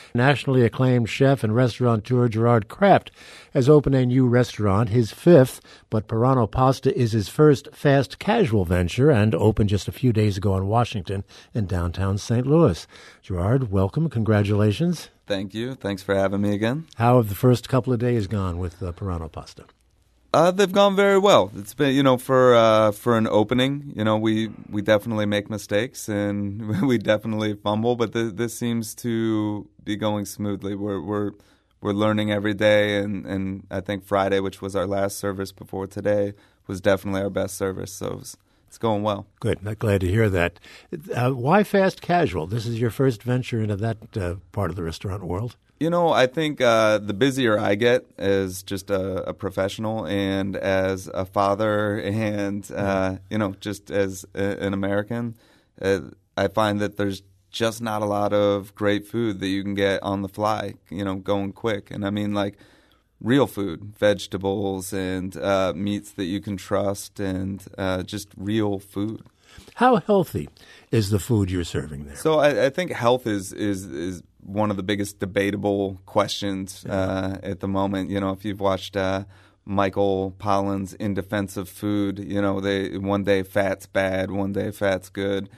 Nationally acclaimed chef and restaurateur Gerard Kraft has opened a new restaurant, his fifth, but Pirano Pasta is his first fast casual venture and opened just a few days ago in Washington in downtown St. Louis. Gerard, welcome. Congratulations. Thank you. Thanks for having me again. How have the first couple of days gone with Pirano Pasta? They've gone very well. It's been, for an opening, we definitely make mistakes and we definitely fumble, but this seems to be going smoothly. We're learning every day, and I think Friday, which was our last service before today, was definitely our best service. So it's going well. Good. Glad to hear that. Why fast casual? This is your first venture into that part of the restaurant world. I think the busier I get as just a professional and as a father and, just as an American, I find that there's just not a lot of great food that you can get on the fly, going quick. And I mean, like, real food, vegetables and meats that you can trust and just real food. How healthy is the food you're serving there? So I think health is one of the biggest debatable questions at the moment. If you've watched Michael Pollan's In Defense of Food, they one day fat's bad, one day fat's good.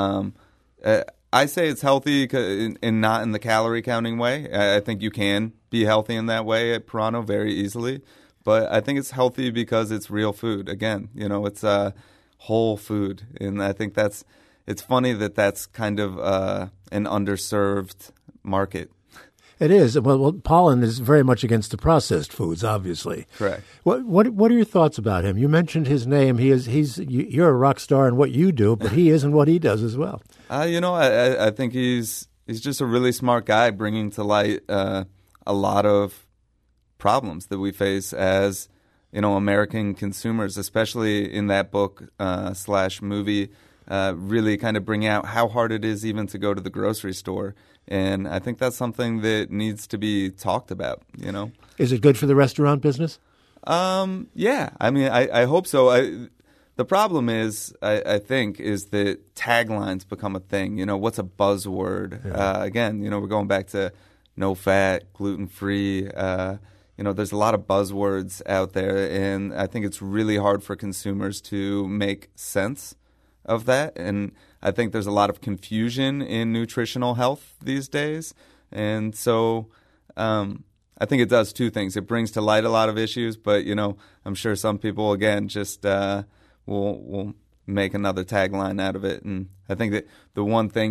I say it's healthy and not in the calorie counting way. I think you can be healthy in that way at Pirano very easily. But I think it's healthy because it's real food. Again, it's whole food. And I think it's funny that that's kind of an underserved market. It is. Well, Pollan is very much against the processed foods, obviously. Correct. What are your thoughts about him? You mentioned his name. You're a rock star in what you do, but he is in what he does as well. I think he's just a really smart guy, bringing to light a lot of problems that we face as American consumers, especially in that book / movie. Really kind of bring out how hard it is even to go to the grocery store. And I think that's something that needs to be talked about, Is it good for the restaurant business? Yeah. I mean, I hope so. The problem is, I think, is that taglines become a thing. What's a buzzword? Yeah. Again, we're going back to no fat, gluten-free. There's a lot of buzzwords out there, and I think it's really hard for consumers to make sense of that. And I think there's a lot of confusion in nutritional health these days. And so I think it does two things. It brings to light a lot of issues, but, I'm sure some people, again, just will make another tagline out of it. And I think that the one thing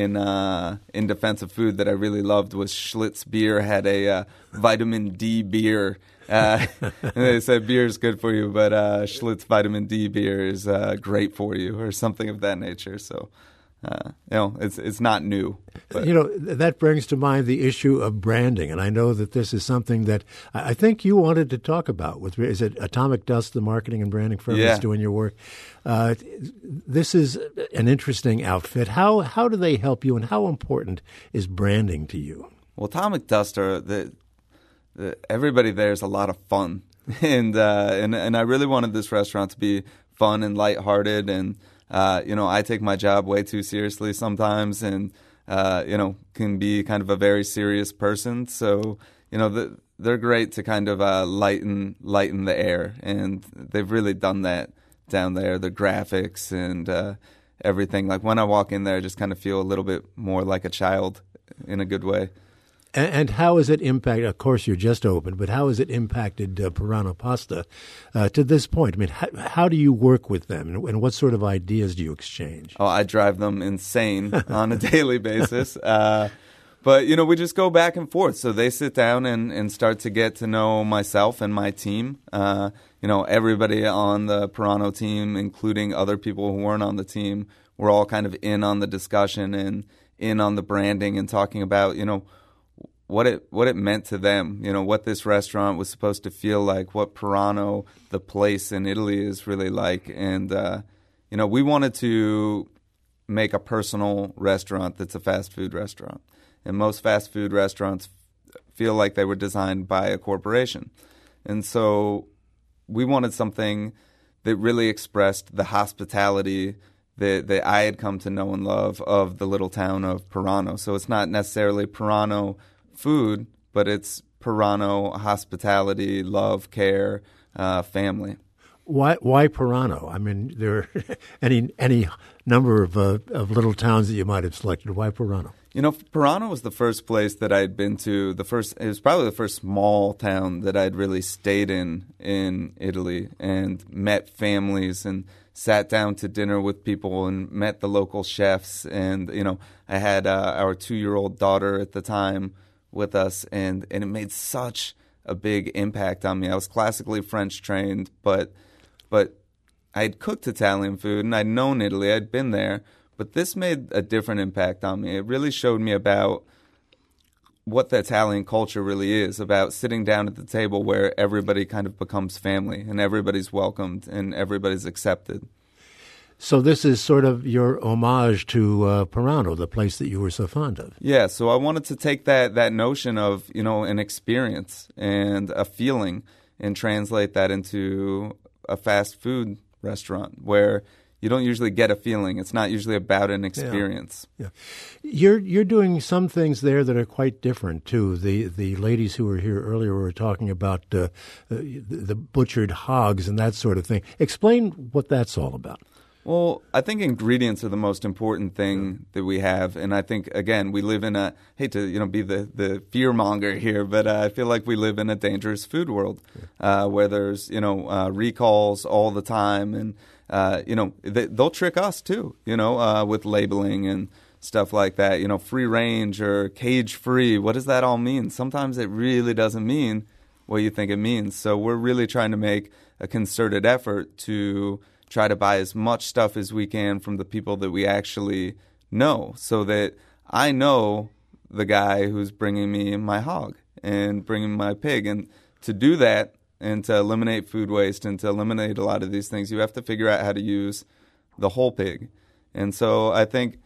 in Defense of Food that I really loved was Schlitz beer had a vitamin D beer. And they said beer is good for you, but Schlitz vitamin D beer is great for you, or something of that nature. So, it's not new. But. That brings to mind the issue of branding, and I know that this is something that I think you wanted to talk about. Is it Atomic Dust, the marketing and branding firm that's doing your work? This is an interesting outfit. How do they help you, and how important is branding to you? Well, Atomic Dust everybody there is a lot of fun, and I really wanted this restaurant to be fun and lighthearted, and I take my job way too seriously sometimes, and can be kind of a very serious person. So they're great to kind of lighten the air, and they've really done that down there. The graphics and everything. Like when I walk in there, I just kind of feel a little bit more like a child in a good way. And how has it impacted, of course you're just opened, but how has it impacted Pirano Pasta to this point? I mean, how do you work with them, and what sort of ideas do you exchange? Oh, I drive them insane on a daily basis. But, we just go back and forth. So they sit down and start to get to know myself and my team. Everybody on the Pirano team, including other people who weren't on the team, we're all kind of in on the discussion and in on the branding and talking about, what it meant to them, what this restaurant was supposed to feel like, what Pirano, the place in Italy, is really like. And, we wanted to make a personal restaurant that's a fast food restaurant. And most fast food restaurants feel like they were designed by a corporation. And so we wanted something that really expressed the hospitality that I had come to know and love of the little town of Pirano. So it's not necessarily Pirano food, but it's Pirano hospitality, love, care, family. Why Pirano? I mean, there are any number of little towns that you might have selected. Why Pirano? You know, Pirano was the first place that I'd been to. It was probably the first small town that I'd really stayed in Italy and met families and sat down to dinner with people and met the local chefs. And, you know, I had our 2-year-old daughter at the time with us, and it made such a big impact on me. I was classically French trained, but I had cooked Italian food and I'd known Italy. I'd been there, but this made a different impact on me. It really showed me about what the Italian culture really is, about sitting down at the table where everybody kind of becomes family and everybody's welcomed and everybody's accepted. So this is sort of your homage to Pirano, the place that you were so fond of. Yeah, so I wanted to take that notion of, you know, an experience and a feeling and translate that into a fast food restaurant where you don't usually get a feeling. It's not usually about an experience. Yeah. You're doing some things there that are quite different too. The ladies who were here earlier were talking about the butchered hogs and that sort of thing. Explain what that's all about. Well, I think ingredients are the most important thing that we have, and I think, again, we live in a, hate to be the fear monger here, but I feel like we live in a dangerous food world where there's recalls all the time, and they'll trick us too, with labeling and stuff like that. Free range or cage free. What does that all mean? Sometimes it really doesn't mean what you think it means. So we're really trying to make a concerted effort to try to buy as much stuff as we can from the people that we actually know, so that I know the guy who's bringing me my hog and bringing my pig. And to do that and to eliminate food waste and to eliminate a lot of these things, you have to figure out how to use the whole pig. And so I think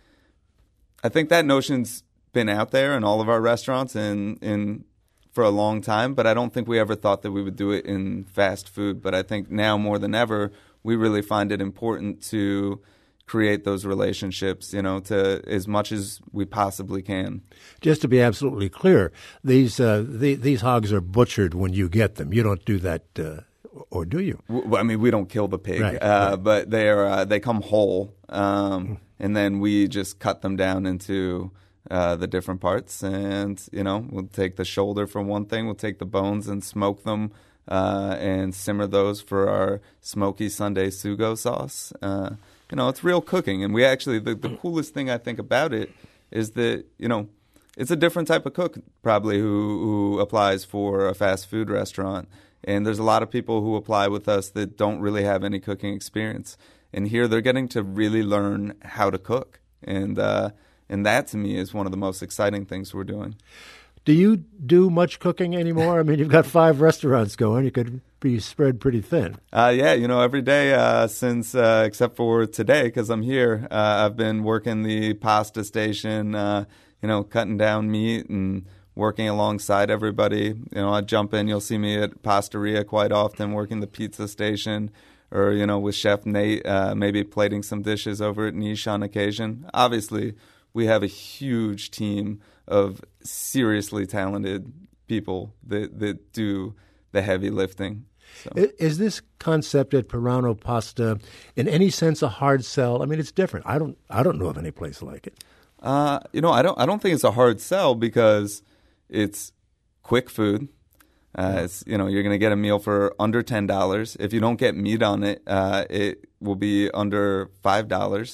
that notion's been out there in all of our restaurants and for a long time, but I don't think we ever thought that we would do it in fast food. But I think now more than ever, we really find it important to create those relationships, to as much as we possibly can. Just to be absolutely clear, these hogs are butchered when you get them. You don't do that, or do you? I mean, we don't kill the pig, right. But they come whole, and then we just cut them down into the different parts. And we'll take the shoulder for one thing, we'll take the bones and smoke them. And simmer those for our smoky Sunday sugo sauce. It's real cooking. And we actually, the coolest thing I think about it is that, it's a different type of cook probably who applies for a fast food restaurant. And there's a lot of people who apply with us that don't really have any cooking experience. And here they're getting to really learn how to cook. And that to me is one of the most exciting things we're doing. Do you do much cooking anymore? I mean, you've got 5 restaurants going. You could be spread pretty thin. Every day since, except for today, because I'm here, I've been working the pasta station, cutting down meat and working alongside everybody. I jump in. You'll see me at Pastaria quite often, working the pizza station, or, with Chef Nate, maybe plating some dishes over at Niche on occasion. Obviously, we have a huge team of seriously talented people that do the heavy lifting. So. Is this concept at Pirano Pasta in any sense a hard sell? I mean, it's different. I don't know of any place like it. I don't think it's a hard sell because it's quick food. It's you're going to get a meal for under $10. If you don't get meat on it, it will be under $5.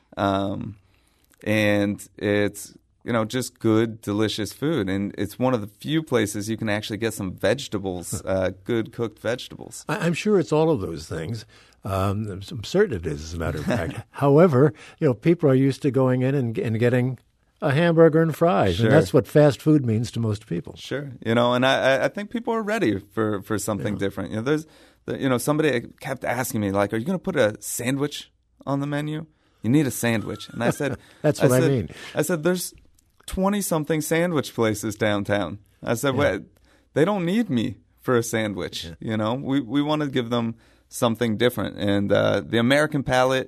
And it's just good, delicious food. And it's one of the few places you can actually get some vegetables, good cooked vegetables. I'm sure it's all of those things. I'm certain it is, as a matter of fact. However, people are used to going in and getting a hamburger and fries. Sure. And that's what fast food means to most people. Sure. And I think people are ready for something different. There's somebody kept asking me, like, are you going to put a sandwich on the menu? You need a sandwich. And I said, that's what I mean. I said, there's 20-something sandwich places downtown. I said, well, they don't need me for a sandwich. We want to give them something different. And the American palate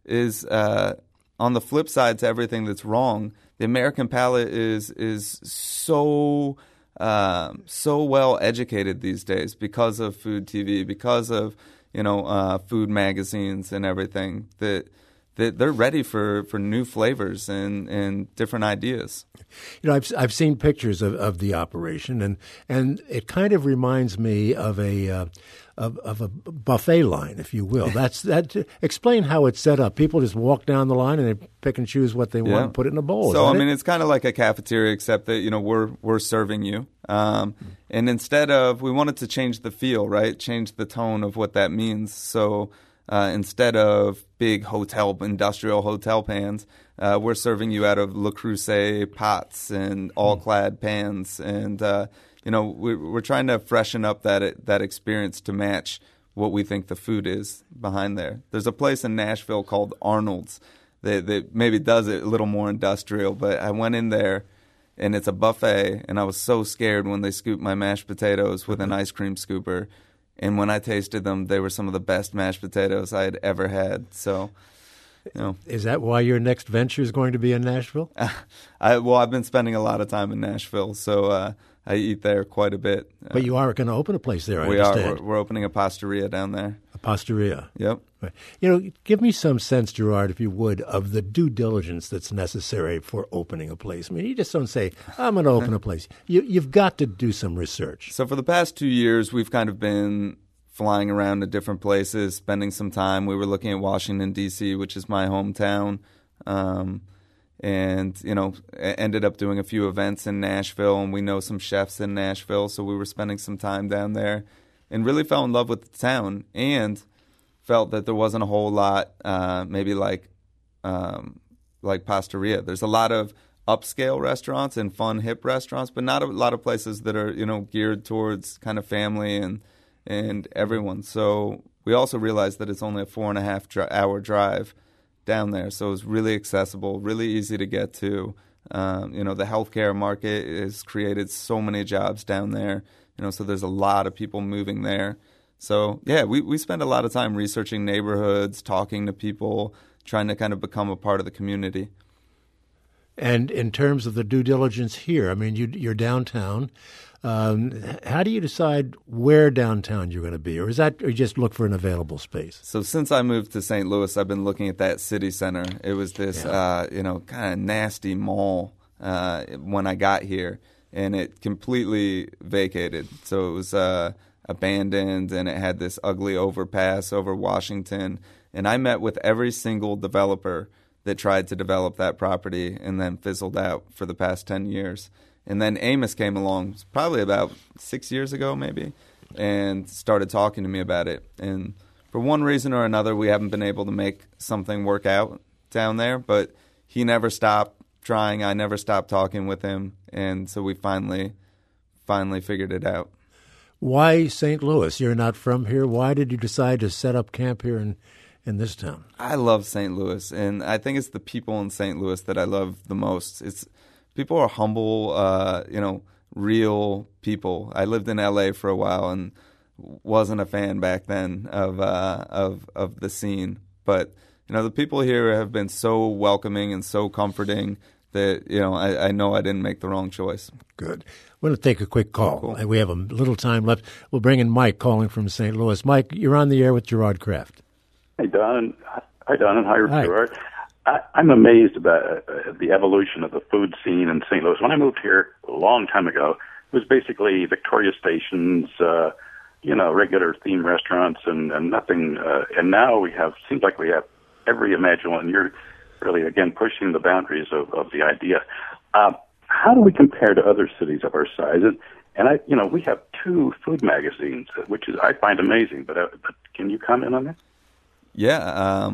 is on the flip side to everything that's wrong. The American palate is so well educated these days because of food TV, because of food magazines and everything, that they're ready for new flavors and different ideas. I've seen pictures of the operation, and it kind of reminds me of a buffet line, if you will. Explain how it's set up. People just walk down the line and they pick and choose what they want and put it in a bowl. So it's kind of like a cafeteria, except that we're serving you. And instead of, we wanted to change the feel, right? Change the tone of what that means. So instead of big industrial hotel pans, we're serving you out of Le Creuset pots and all-clad pans, and we're trying to freshen up that experience to match what we think the food is behind there. There's a place in Nashville called Arnold's that maybe does it a little more industrial, but I went in there and it's a buffet, and I was so scared when they scooped my mashed potatoes with an ice cream scooper. And when I tasted them, they were some of the best mashed potatoes I had ever had. So, Is that why your next venture is going to be in Nashville? I've been spending a lot of time in Nashville, so I eat there quite a bit. But you are going to open a place there, I understand. We're opening a pastaria down there. A pastaria? Yep. Give me some sense, Gerard, if you would, of the due diligence that's necessary for opening a place. I mean, you just don't say, I'm going to open a place. You've got to do some research. So for the past 2 years, we've kind of been flying around to different places, spending some time. We were looking at Washington, D.C., which is my hometown, and ended up doing a few events in Nashville, and we know some chefs in Nashville, so we were spending some time down there and really fell in love with the town and felt that there wasn't a whole lot maybe like Pastaria. There's a lot of upscale restaurants and fun, hip restaurants, but not a lot of places that are, geared towards kind of family and everyone. So we also realized that it's only a 4.5 hour drive down there. So it was really accessible, really easy to get to. The healthcare market has created so many jobs down there, so there's a lot of people moving there. So, we spend a lot of time researching neighborhoods, talking to people, trying to kind of become a part of the community. And in terms of the due diligence here, I mean, you're downtown. How do you decide where downtown you're going to be? Or you just look for an available space? So since I moved to St. Louis, I've been looking at that city center. It was this, kind of nasty mall when I got here, and it completely vacated. So it was abandoned, and it had this ugly overpass over Washington. And I met with every single developer that tried to develop that property and then fizzled out for the past 10 years. And then Amos came along probably about 6 years ago maybe and started talking to me about it. And for one reason or another, we haven't been able to make something work out down there, but he never stopped trying. I never stopped talking with him. And so we finally figured it out. Why St. Louis? You're not from here. Why did you decide to set up camp here in this town? I love St. Louis, and I think it's the people in St. Louis that I love the most. People are humble, real people. I lived in L.A. for a while and wasn't a fan back then of the scene. But, the people here have been so welcoming and so comforting that, I know I didn't make the wrong choice. Good. We're going to take a quick call. Cool. We have a little time left. We'll bring in Mike calling from St. Louis. Mike, you're on the air with Gerard Kraft. Hey, Don. Hi, Don, and hi, Gerard. I'm amazed about the evolution of the food scene in St. Louis. When I moved here a long time ago, it was basically Victoria stations, regular theme restaurants and nothing. And now seems like we have every imaginable, and you're really, again, pushing the boundaries of the idea. How do we compare to other cities of our size? And we have 2 food magazines, which I find amazing, but can you comment on that? Yeah,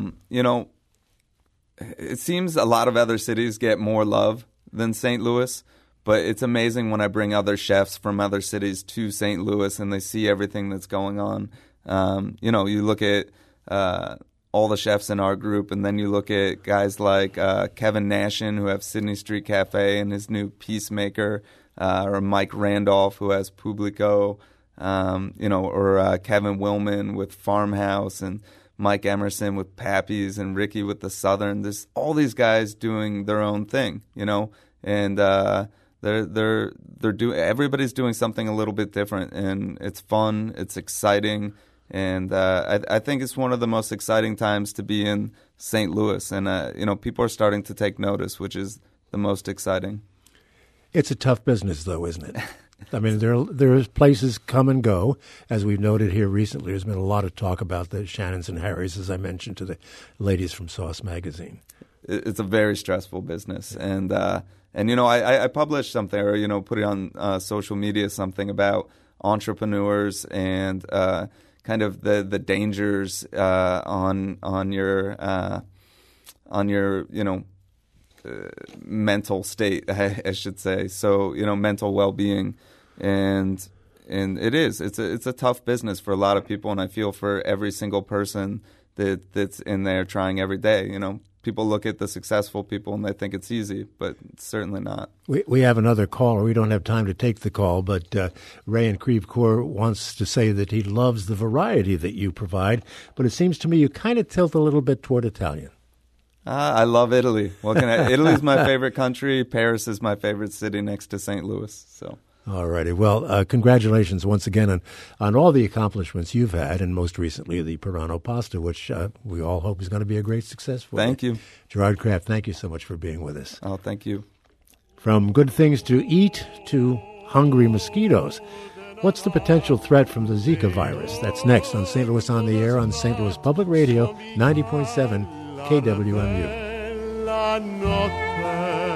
it seems a lot of other cities get more love than St. Louis, but it's amazing when I bring other chefs from other cities to St. Louis and they see everything that's going on. You look at all the chefs in our group, and then you look at guys like Kevin Nashin, who have Sydney Street Cafe and his new Peacemaker, or Mike Randolph, who has Publico, or Kevin Willman with Farmhouse. And Mike Emerson with Pappy's and Ricky with the Southern. There's all these guys doing their own thing, and they're doing. Everybody's doing something a little bit different, and it's fun. It's exciting. And I think it's one of the most exciting times to be in St. Louis. And, people are starting to take notice, which is the most exciting. It's a tough business, though, isn't it? I mean, there's places come and go. As we've noted here recently, there's been a lot of talk about the Shannons and Harrys, as I mentioned to the ladies from Sauce Magazine. It's a very stressful business. And I published something or, put it on social media, something about entrepreneurs and kind of the dangers on your mental state, I should say. So mental well-being, and it's a tough business for a lot of people, and I feel for every single person that's in there trying every day. People look at the successful people and they think it's easy, but it's certainly not. We have another caller. We don't have time to take the call, but Ray in Creve Coeur wants to say that he loves the variety that you provide, but it seems to me you kind of tilt a little bit toward Italian. I love Italy. Italy's my favorite country. Paris is my favorite city next to St. Louis. So. All righty. Well, congratulations once again on all the accomplishments you've had, and most recently the Pirano Pasta, which we all hope is going to be a great success for you. Thank you. Gerard Kraft, thank you so much for being with us. Oh, thank you. From good things to eat to hungry mosquitoes, what's the potential threat from the Zika virus? That's next on St. Louis on the Air on St. Louis Public Radio, 90.7 KWMU.